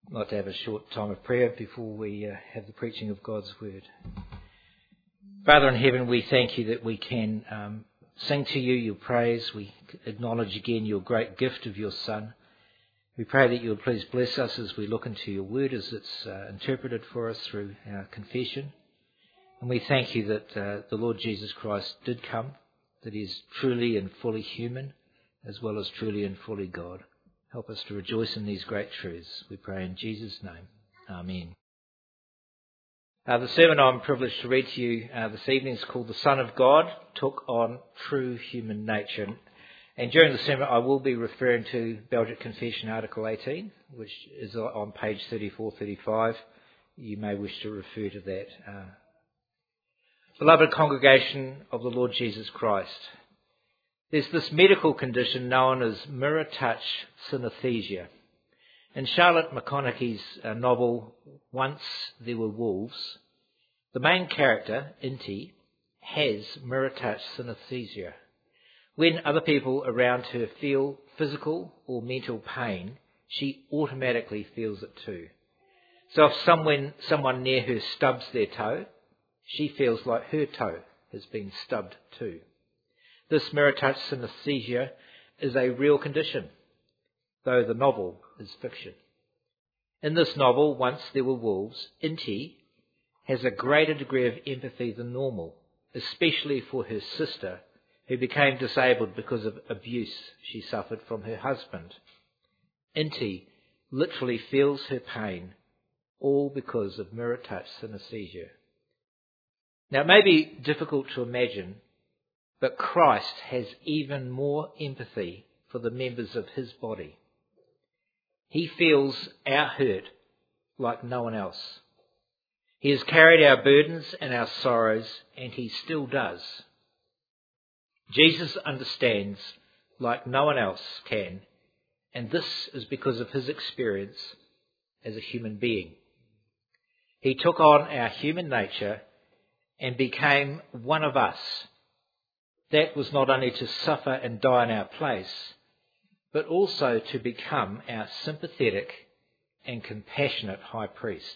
I'd like to have a short time of prayer before we have the preaching of God's Word. Father in heaven, we thank you that we can sing to you your praise. We acknowledge again your great gift of your Son. We pray that you will please bless us as we look into your Word as it's interpreted for us through our confession. And we thank you that the Lord Jesus Christ did come, that he is truly and fully human as well as truly and fully God. Help us to rejoice in these great truths. We pray in Jesus' name. Amen. The sermon I'm privileged to read to you this evening is called The Son of God Took on True Human Nature. And during the sermon I will be referring to Belgic Confession Article 18, which is on page 34-35. You may wish to refer to that. Beloved congregation of the Lord Jesus Christ, there's this medical condition known as mirror touch synesthesia. In Charlotte McConaughey's novel Once There Were Wolves, the main character, Inti, has mirror touch synesthesia. When other people around her feel physical or mental pain, she automatically feels it too. So if someone near her stubs their toe, she feels like her toe has been stubbed too. This mirror touch synesthesia is a real condition, though the novel is fiction. In this novel, Once There Were Wolves, Inti has a greater degree of empathy than normal, especially for her sister, who became disabled because of abuse she suffered from her husband. Inti literally feels her pain, all because of mirror touch synesthesia. Now, it may be difficult to imagine, but Christ has even more empathy for the members of his body. He feels our hurt like no one else. He has carried our burdens and our sorrows, and he still does. Jesus understands like no one else can, and this is because of his experience as a human being. He took on our human nature and became one of us. That was not only to suffer and die in our place, but also to become our sympathetic and compassionate high priest.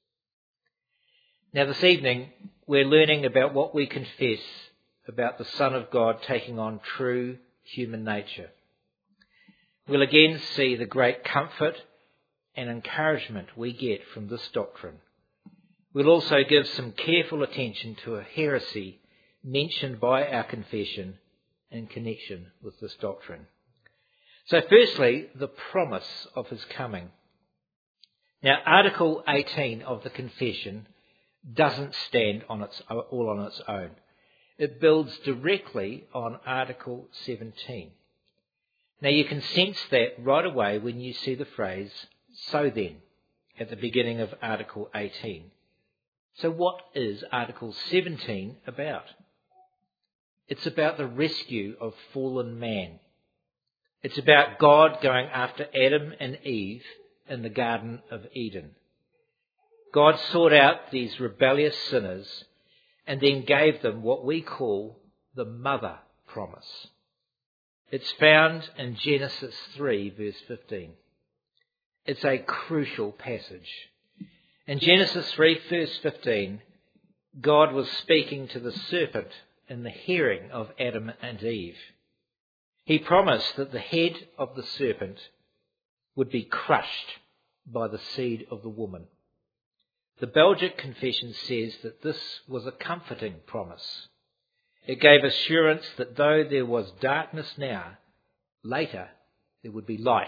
Now this evening, we're learning about what we confess about the Son of God taking on true human nature. We'll again see the great comfort and encouragement we get from this doctrine. We'll also give some careful attention to a heresy mentioned by our confession in connection with this doctrine. So firstly, the promise of his coming. Now, Article 18 of the confession doesn't stand all on its own. It builds directly on Article 17. Now, you can sense that right away when you see the phrase, "So then," at the beginning of Article 18. So what is Article 17 about? It's about the rescue of fallen man. It's about God going after Adam and Eve in the Garden of Eden. God sought out these rebellious sinners and then gave them what we call the mother promise. It's found in Genesis 3, verse 15. It's a crucial passage. In Genesis 3, verse 15, God was speaking to the serpent in the hearing of Adam and Eve. He promised that the head of the serpent would be crushed by the seed of the woman. The Belgic Confession says that this was a comforting promise. It gave assurance that though there was darkness now, later there would be light.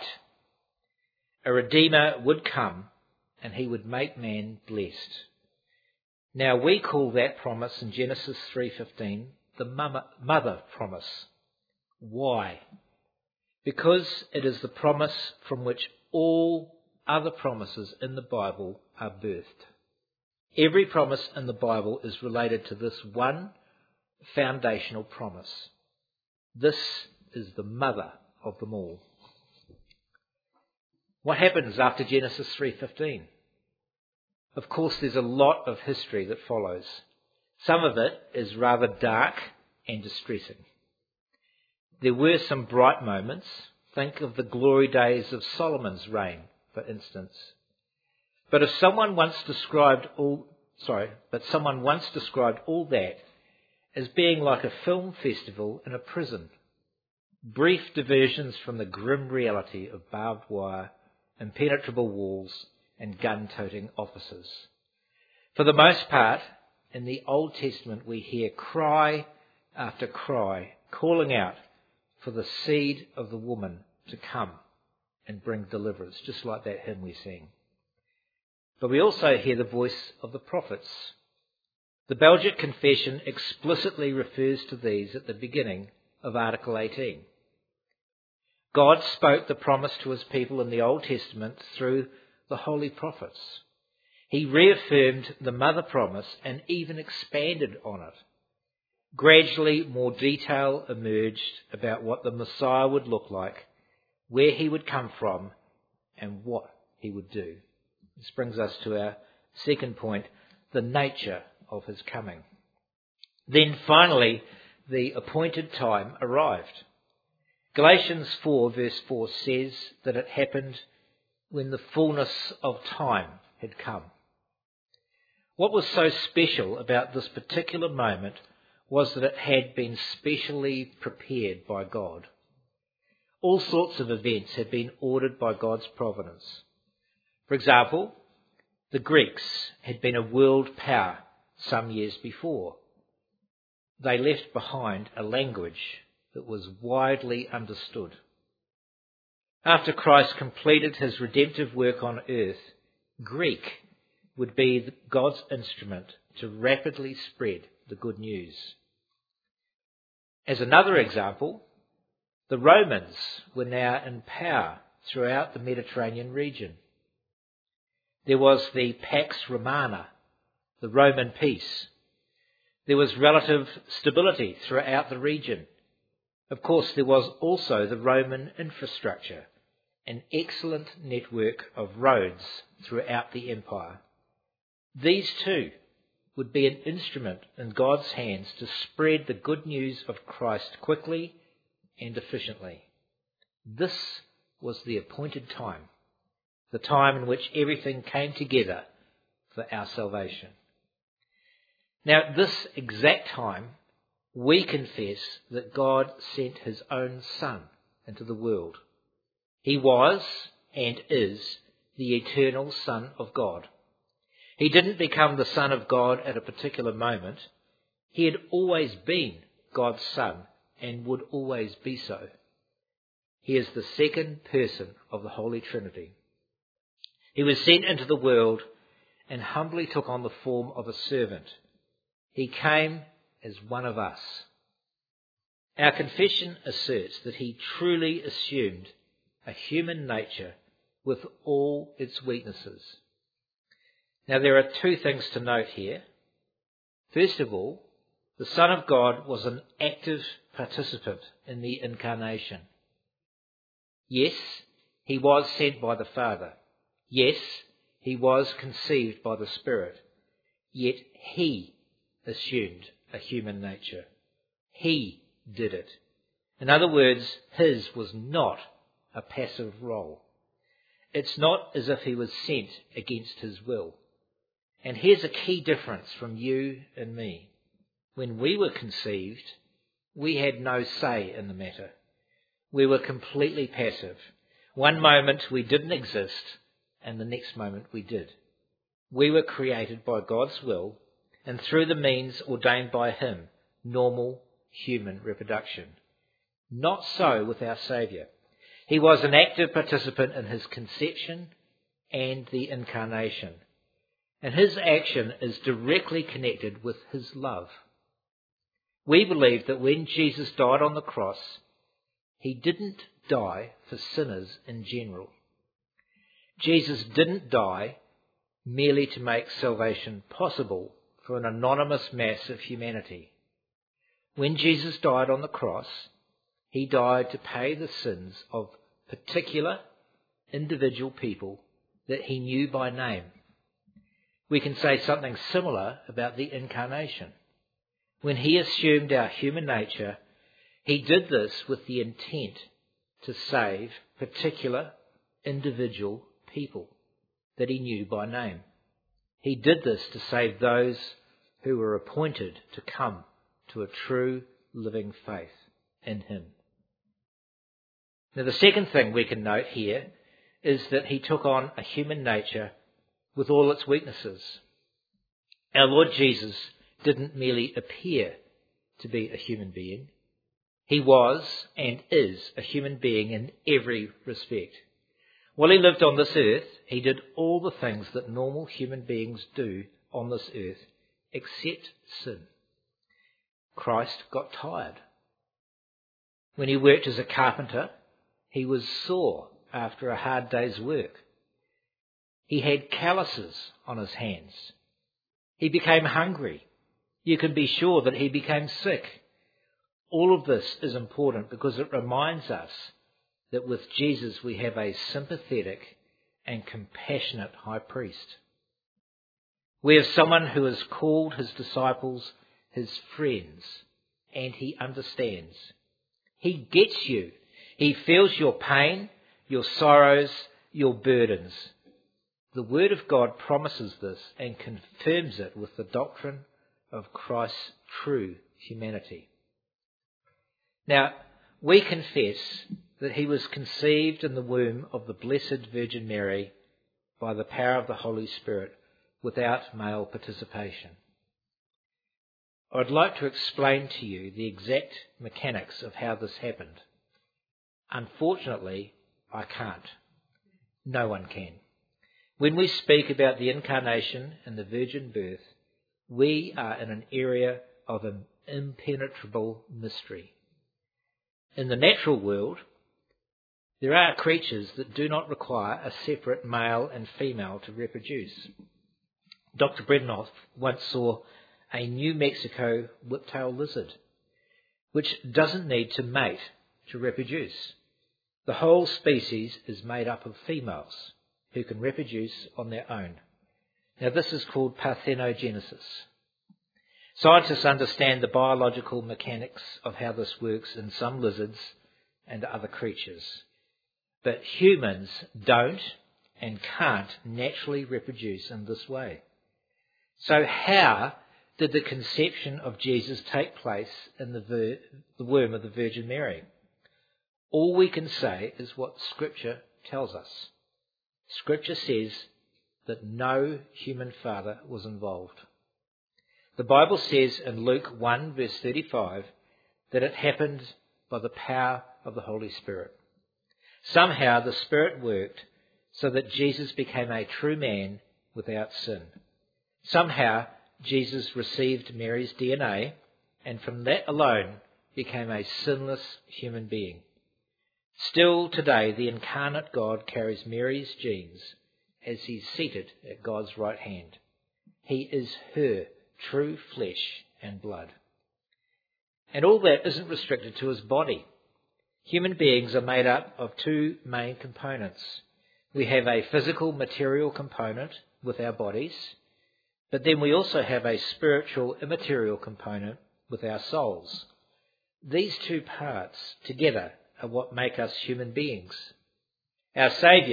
A Redeemer would come and he would make man blessed. Now we call that promise in Genesis 3:15 the mother promise. Why? Because it is the promise from which all other promises in the Bible are birthed. Every promise in the Bible is related to this one foundational promise. This is the mother of them all. What happens after Genesis 3:15? Of course, there's a lot of history that follows. Some of it is rather dark and distressing. There were some bright moments. Think of the glory days of Solomon's reign, for instance. But someone once described all that as being like a film festival in a prison. Brief diversions from the grim reality of barbed wire, impenetrable walls, and gun-toting officers. For the most part, in the Old Testament we hear cry after cry calling out for the seed of the woman to come and bring deliverance, just like that hymn we sing. But we also hear the voice of the prophets. The Belgic Confession explicitly refers to these at the beginning of Article 18. God spoke the promise to his people in the Old Testament through the holy prophets. He reaffirmed the mother promise and even expanded on it. Gradually, more detail emerged about what the Messiah would look like, where he would come from, and what he would do. This brings us to our second point, the nature of his coming. Then finally, the appointed time arrived. Galatians 4 verse 4 says that it happened when the fullness of time had come. What was so special about this particular moment was that it had been specially prepared by God. All sorts of events had been ordered by God's providence. For example, the Greeks had been a world power some years before. They left behind a language that was widely understood. After Christ completed his redemptive work on earth, Greek would be God's instrument to rapidly spread the good news. As another example, the Romans were now in power throughout the Mediterranean region. There was the Pax Romana, the Roman peace. There was relative stability throughout the region. Of course, there was also the Roman infrastructure, an excellent network of roads throughout the empire. These too would be an instrument in God's hands to spread the good news of Christ quickly and efficiently. This was the appointed time, the time in which everything came together for our salvation. Now, at this exact time, we confess that God sent his own Son into the world. He was and is the eternal Son of God. He didn't become the Son of God at a particular moment. He had always been God's Son and would always be so. He is the second person of the Holy Trinity. He was sent into the world and humbly took on the form of a servant. He came as one of us. Our confession asserts that he truly assumed a human nature with all its weaknesses. Now, there are two things to note here. First of all, the Son of God was an active participant in the incarnation. Yes, he was sent by the Father. Yes, he was conceived by the Spirit. Yet he assumed a human nature. He did it. In other words, his was not a passive role. It's not as if he was sent against his will. And here's a key difference from you and me. When we were conceived, we had no say in the matter. We were completely passive. One moment we didn't exist, and the next moment we did. We were created by God's will, and through the means ordained by him, normal human reproduction. Not so with our Saviour. He was an active participant in his conception and the incarnation. And his action is directly connected with his love. We believe that when Jesus died on the cross, he didn't die for sinners in general. Jesus didn't die merely to make salvation possible for an anonymous mass of humanity. When Jesus died on the cross, he died to pay the sins of particular individual people that he knew by name. We can say something similar about the incarnation. When he assumed our human nature, he did this with the intent to save particular individual people. that he knew by name. He did this to save those who were appointed to come to a true living faith in him. Now, the second thing we can note here is that he took on a human nature with all its weaknesses. Our Lord Jesus didn't merely appear to be a human being. He was and is a human being in every respect. While he lived on this earth, he did all the things that normal human beings do on this earth, except sin. Christ got tired. When he worked as a carpenter, he was sore after a hard day's work. He had calluses on his hands. He became hungry. You can be sure that he became sick. All of this is important because it reminds us that with Jesus we have a sympathetic and compassionate high priest. We have someone who has called his disciples his friends, and he understands. He gets you. He feels your pain, your sorrows, your burdens. The Word of God promises this and confirms it with the doctrine of Christ's true humanity. Now, we confess that he was conceived in the womb of the Blessed Virgin Mary by the power of the Holy Spirit without male participation. I'd like to explain to you the exact mechanics of how this happened. Unfortunately, I can't. No one can. When we speak about the incarnation and the virgin birth, we are in an area of an impenetrable mystery. In the natural world, there are creatures that do not require a separate male and female to reproduce. Dr. Brednoff once saw a New Mexico whiptail lizard, which doesn't need to mate to reproduce. The whole species is made up of females who can reproduce on their own. Now, this is called parthenogenesis. Scientists understand the biological mechanics of how this works in some lizards and other creatures. But humans don't and can't naturally reproduce in this way. So how did the conception of Jesus take place in the womb of the Virgin Mary? All we can say is what Scripture tells us. Scripture says that no human father was involved. The Bible says in Luke 1 verse 35 that it happened by the power of the Holy Spirit. Somehow the Spirit worked so that Jesus became a true man without sin. Somehow Jesus received Mary's DNA and from that alone became a sinless human being. Still today, the incarnate God carries Mary's genes as he's seated at God's right hand. He is her true flesh and blood. And all that isn't restricted to his body. Human beings are made up of two main components. We have a physical, material component with our bodies, but then we also have a spiritual, immaterial component with our souls. These two parts together are what make us human beings. With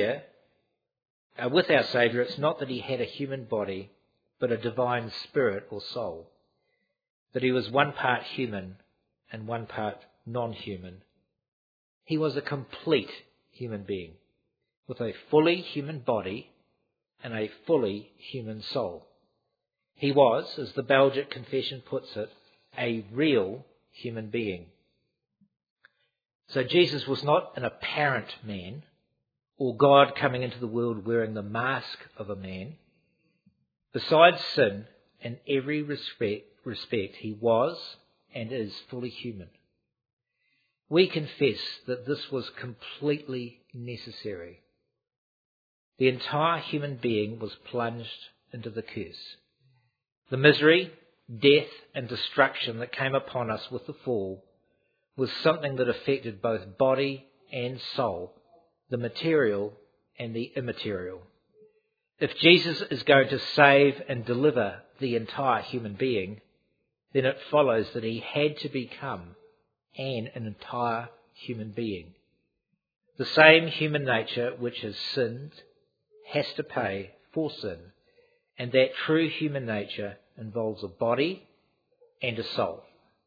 our Saviour, it's not that he had a human body, but a divine spirit or soul. That he was one part human and one part non-human. He was a complete human being with a fully human body and a fully human soul. He was, as the Belgic Confession puts it, a real human being. So Jesus was not an apparent man or God coming into the world wearing the mask of a man. Besides sin, in every respect, he was and is fully human. We confess that this was completely necessary. The entire human being was plunged into the curse. The misery, death and destruction that came upon us with the fall was something that affected both body and soul, the material and the immaterial. If Jesus is going to save and deliver the entire human being, then it follows that he had to become an entire human being. The same human nature which has sinned, has to pay for sin, and that true human nature involves a body and a soul.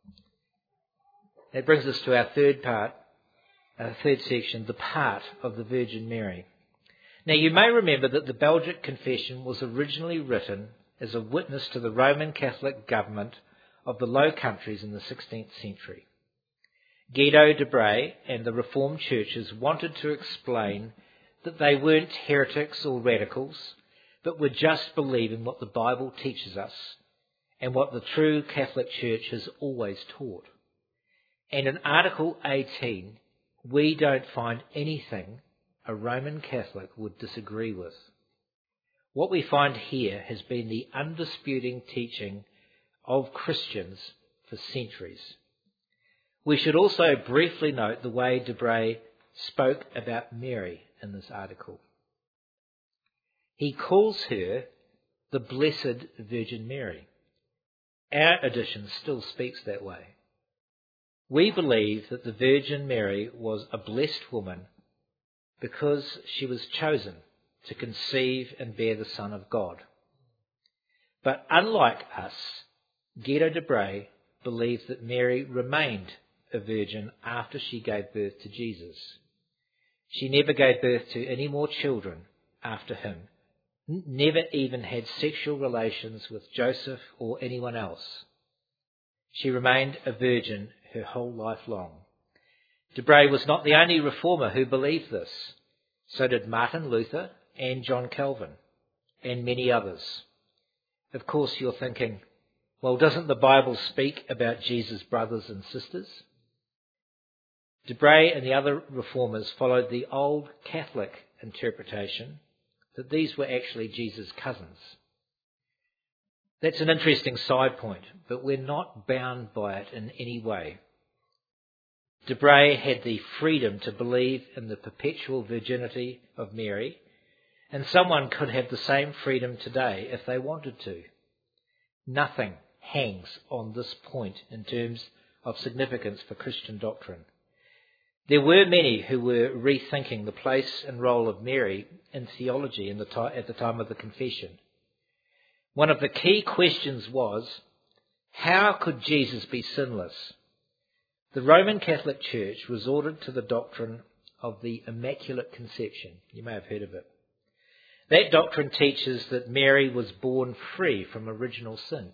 That brings us to our third section, the part of the Virgin Mary. Now, you may remember that the Belgic Confession was originally written as a witness to the Roman Catholic government of the Low Countries in the 16th century. Guido de Brès and the Reformed churches wanted to explain that they weren't heretics or radicals, but were just believing what the Bible teaches us and what the true Catholic Church has always taught. And in Article 18, we don't find anything a Roman Catholic would disagree with. What we find here has been the undisputing teaching of Christians for centuries. We should also briefly note the way de Brès spoke about Mary in this article. He calls her the Blessed Virgin Mary. Our edition still speaks that way. We believe that the Virgin Mary was a blessed woman because she was chosen to conceive and bear the Son of God. But unlike us, Guido de Brès believes that Mary remained a virgin after she gave birth to Jesus. She never gave birth to any more children after him, never even had sexual relations with Joseph or anyone else. She remained a virgin her whole life long. De Brès was not the only reformer who believed this. So did Martin Luther and John Calvin, and many others. Of course, you're thinking, well, doesn't the Bible speak about Jesus' brothers and sisters? De Brès and the other reformers followed the old Catholic interpretation that these were actually Jesus' cousins. That's an interesting side point, but we're not bound by it in any way. De Brès had the freedom to believe in the perpetual virginity of Mary, and someone could have the same freedom today if they wanted to. Nothing hangs on this point in terms of significance for Christian doctrine. There were many who were rethinking the place and role of Mary in theology at the time of the Confession. One of the key questions was, how could Jesus be sinless? The Roman Catholic Church resorted to the doctrine of the Immaculate Conception. You may have heard of it. That doctrine teaches that Mary was born free from original sin.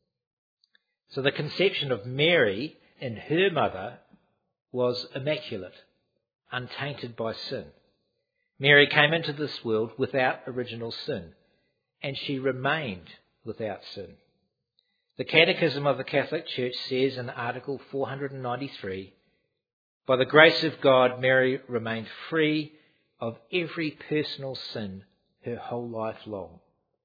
So the conception of Mary and her mother was immaculate, untainted by sin. Mary came into this world without original sin, and she remained without sin. The Catechism of the Catholic Church says in Article 493, by the grace of God, Mary remained free of every personal sin her whole life long.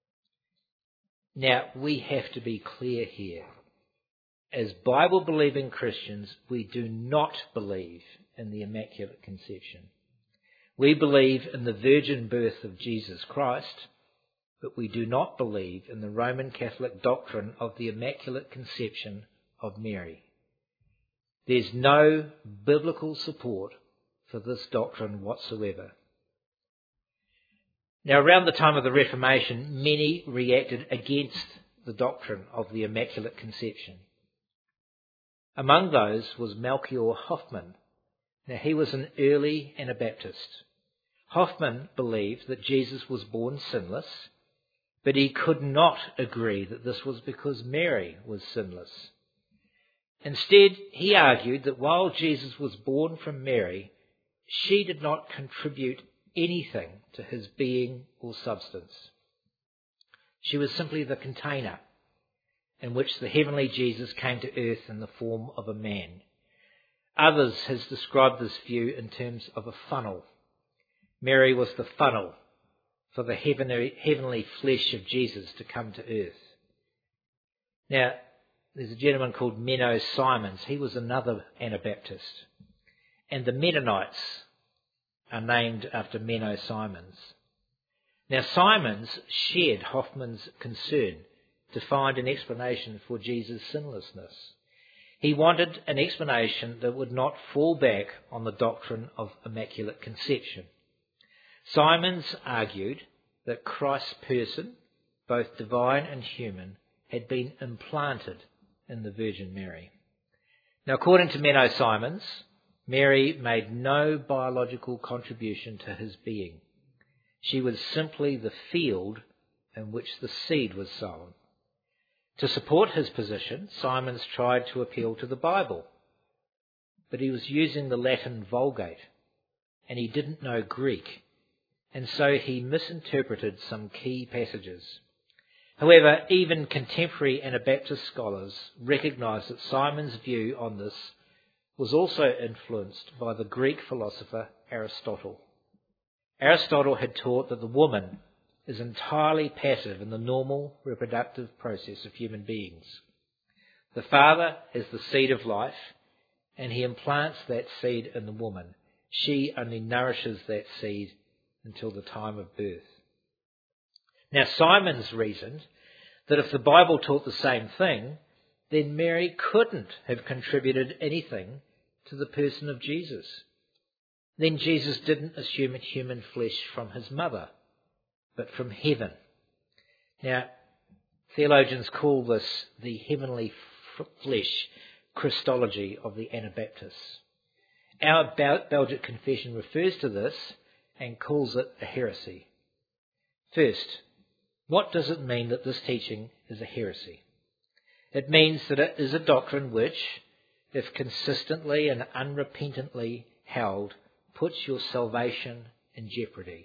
Now, we have to be clear here. As Bible-believing Christians, we do not believe in the Immaculate Conception. We believe in the virgin birth of Jesus Christ, but we do not believe in the Roman Catholic doctrine of the Immaculate Conception of Mary. There's no biblical support for this doctrine whatsoever. Now, around the time of the Reformation, many reacted against the doctrine of the Immaculate Conception. Among those was Melchior Hoffman. Now, he was an early Anabaptist. Hoffman believed that Jesus was born sinless, but he could not agree that this was because Mary was sinless. Instead, he argued that while Jesus was born from Mary, she did not contribute anything to his being or substance. She was simply the container in which the heavenly Jesus came to earth in the form of a man. Others has described this view in terms of a funnel. Mary was the funnel for the heavenly flesh of Jesus to come to earth. Now, there's a gentleman called Menno Simons. He was another Anabaptist. And the Mennonites are named after Menno Simons. Now, Simons shared Hoffman's concern to find an explanation for Jesus' sinlessness. He wanted an explanation that would not fall back on the doctrine of Immaculate Conception. Simons argued that Christ's person, both divine and human, had been implanted in the Virgin Mary. Now, according to Menno Simons, Mary made no biological contribution to his being. She was simply the field in which the seed was sown. To support his position, Simons tried to appeal to the Bible, but he was using the Latin Vulgate, and he didn't know Greek, and so he misinterpreted some key passages. However, even contemporary Anabaptist scholars recognise that Simon's view on this was also influenced by the Greek philosopher Aristotle. Aristotle had taught that the woman is entirely passive in the normal reproductive process of human beings. The father is the seed of life, and he implants that seed in the woman. She only nourishes that seed until the time of birth. Now, Simons reasoned that if the Bible taught the same thing, then Mary couldn't have contributed anything to the person of Jesus. Then Jesus didn't assume human flesh from his mother, but from heaven. Now, theologians call this the heavenly flesh Christology of the Anabaptists. Our Belgic Confession refers to this and calls it a heresy. First, what does it mean that this teaching is a heresy? It means that it is a doctrine which, if consistently and unrepentantly held, puts your salvation in jeopardy.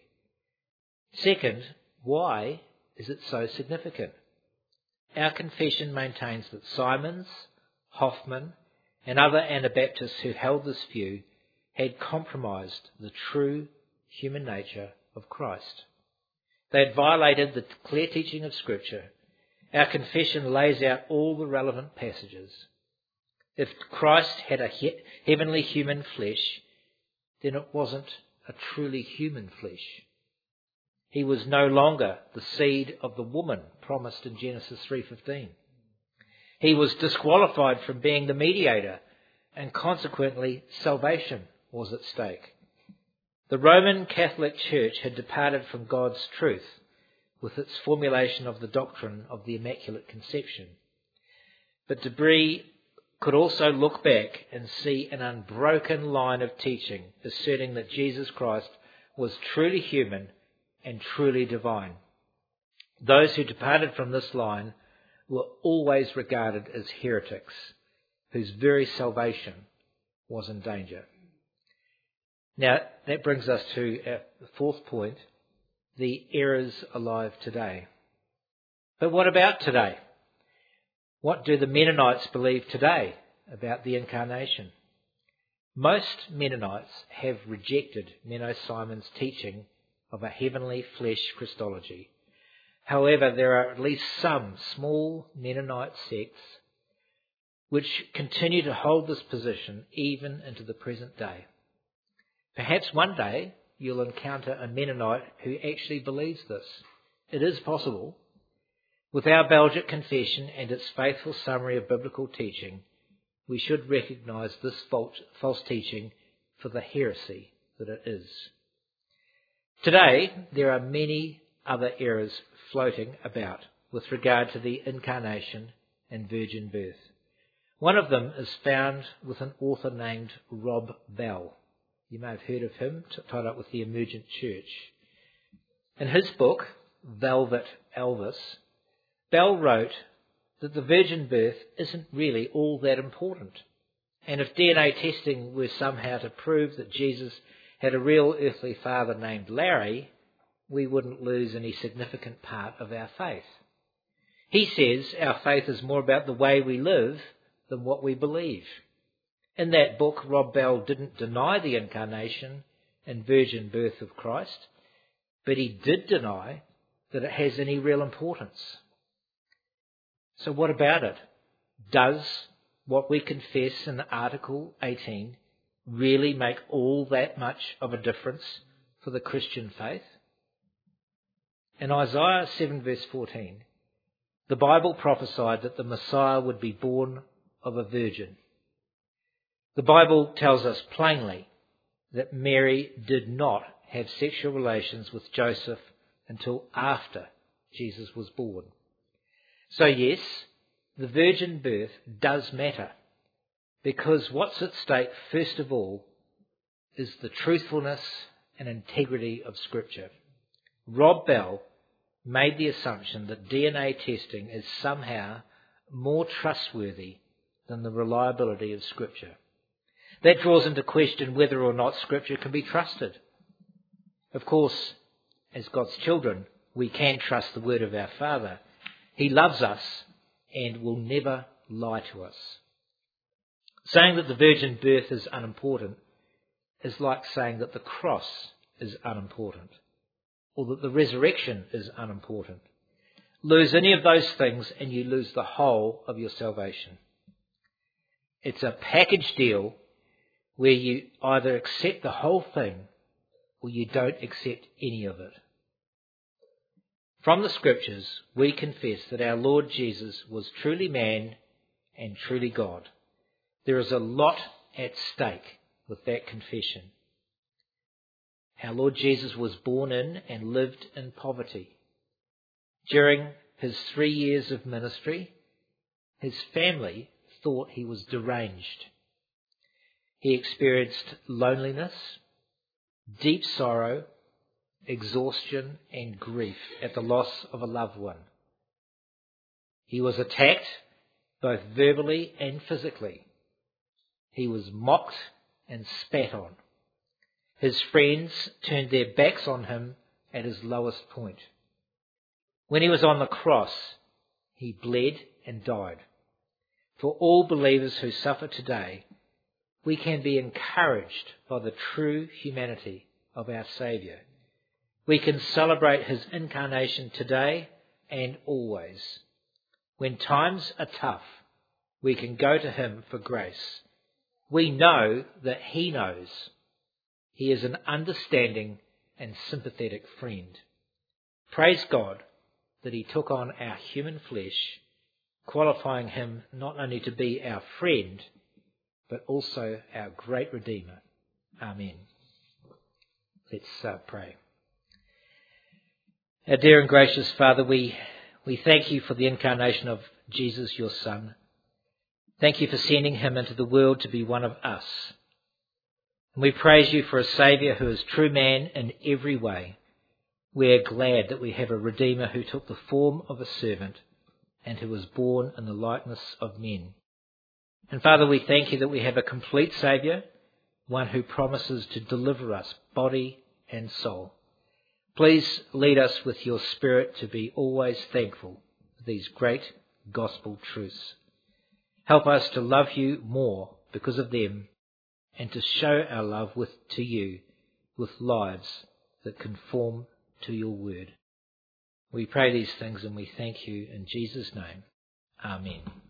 Second, why is it so significant? Our confession maintains that Simons, Hoffman, and other Anabaptists who held this view had compromised the true human nature of Christ. They had violated the clear teaching of Scripture. Our confession lays out all the relevant passages. If Christ had a heavenly human flesh, then it wasn't a truly human flesh. He was no longer the seed of the woman promised in Genesis 3:15. He was disqualified from being the mediator, and consequently salvation was at stake. The Roman Catholic Church had departed from God's truth with its formulation of the doctrine of the Immaculate Conception. But Debris could also look back and see an unbroken line of teaching asserting that Jesus Christ was truly human and truly divine. Those who departed from this line were always regarded as heretics, whose very salvation was in danger. Now, that brings us to our fourth point, the errors alive today. But what about today? What do the Mennonites believe today about the Incarnation? Most Mennonites have rejected Menno Simons' teaching of a heavenly flesh Christology. However, there are at least some small Mennonite sects which continue to hold this position even into the present day. Perhaps one day you'll encounter a Mennonite who actually believes this. It is possible. With our Belgic Confession and its faithful summary of biblical teaching, we should recognise this false teaching for the heresy that it is. Today, there are many other errors floating about with regard to the Incarnation and virgin birth. One of them is found with an author named Rob Bell. You may have heard of him, tied up with the Emergent Church. In his book, Velvet Elvis, Bell wrote that the virgin birth isn't really all that important. And if DNA testing were somehow to prove that Jesus had a real earthly father named Larry, we wouldn't lose any significant part of our faith. He says our faith is more about the way we live than what we believe. In that book, Rob Bell didn't deny the Incarnation and virgin birth of Christ, but he did deny that it has any real importance. So what about it? Does what we confess in Article 18 really make all that much of a difference for the Christian faith? In Isaiah 7 verse 14, the Bible prophesied that the Messiah would be born of a virgin. The Bible tells us plainly that Mary did not have sexual relations with Joseph, until after Jesus was born. So yes, the virgin birth does matter, because what's at stake first of all is the truthfulness and integrity of Scripture. Rob Bell made the assumption that DNA testing is somehow more trustworthy than the reliability of Scripture. That draws into question whether or not Scripture can be trusted. Of course, as God's children, we can trust the word of our Father. He loves us and will never lie to us. Saying that the virgin birth is unimportant is like saying that the cross is unimportant, or that the resurrection is unimportant. Lose any of those things and you lose the whole of your salvation. It's a package deal where you either accept the whole thing or you don't accept any of it. From the Scriptures, we confess that our Lord Jesus was truly man and truly God. There is a lot at stake with that confession. Our Lord Jesus was born in and lived in poverty. During his 3 years of ministry, his family thought he was deranged. He experienced loneliness, deep sorrow, exhaustion and grief at the loss of a loved one. He was attacked both verbally and physically. He was mocked and spat on. His friends turned their backs on him at his lowest point. When he was on the cross, he bled and died. For all believers who suffer today, we can be encouraged by the true humanity of our Saviour. We can celebrate his incarnation today and always. When times are tough, we can go to him for grace. We know that he knows. He is an understanding and sympathetic friend. Praise God that he took on our human flesh, qualifying him not only to be our friend, but also our great Redeemer. Amen. Let's pray. Our dear and gracious Father, we thank you for the incarnation of Jesus, your Son. Thank you for sending him into the world to be one of us. And we praise you for a Saviour who is true man in every way. We are glad that we have a Redeemer who took the form of a servant and who was born in the likeness of men. And Father, we thank you that we have a complete Saviour, one who promises to deliver us body and soul. Please lead us with your Spirit to be always thankful for these great gospel truths. Help us to love you more because of them and to show our love to you with lives that conform to your word. We pray these things and we thank you in Jesus' name. Amen.